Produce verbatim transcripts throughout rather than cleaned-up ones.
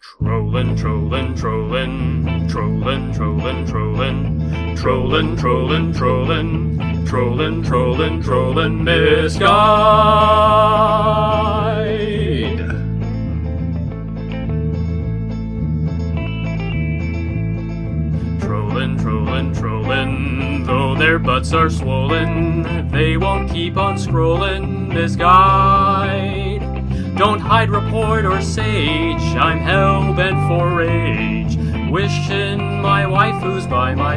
Trollin', trollin', trollin', trollin', trollin', trollin', trollin', trollin', trollin', trollin', trollin', trollin', misguide. Trollin', trollin', trollin', though their butts are swollen, they won't keep on scrollin', misguide. Don't hide, report, or sage, I'm hell-bent for rage, wishing my wife who's by my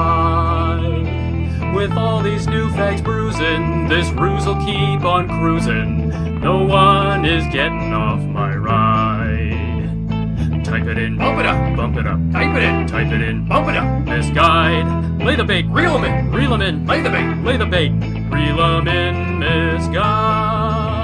side. With all these new fags bruising, this ruse'll keep on cruising, no one is getting off my ride. Type it in, Bump it up, bump it up, type it in, type it in, bump it up, misguide. Lay the bait, reel 'em in, reel 'em in, lay the bait, lay the bait, reel 'em in, misguide.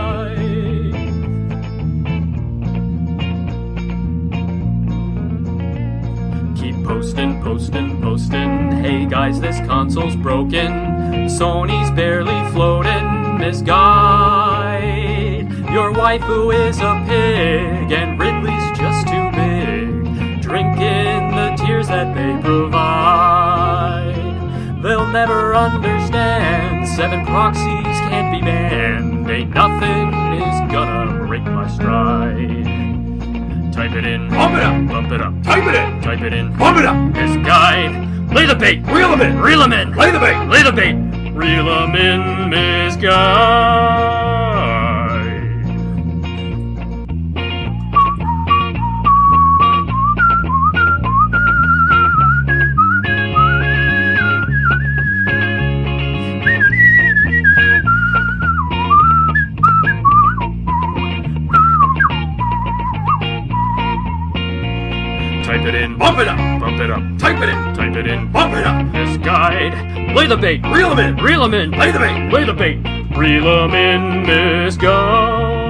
Keep postin', postin', postin', hey guys, this console's broken, Sony's barely floatin', misguide. Your waifu is a pig, and Ridley's just too big, drinking the tears that they provide. They'll never understand, seven proxies can't be banned, ain't nothing is gonna break my stride. Type it in, bump it up, bump it up, type it in, type it in, bump it up, misguide. Lay the bait, reel 'em in, reel 'em in, lay the bait, lay the bait, reel 'em in, misguide. Type it in, bump it up, bump it up, type it in, type it in, bump it up, misguide. Lay the bait, reel 'em in, reel 'em in, lay the bait. lay the bait, reel 'em in, misguide.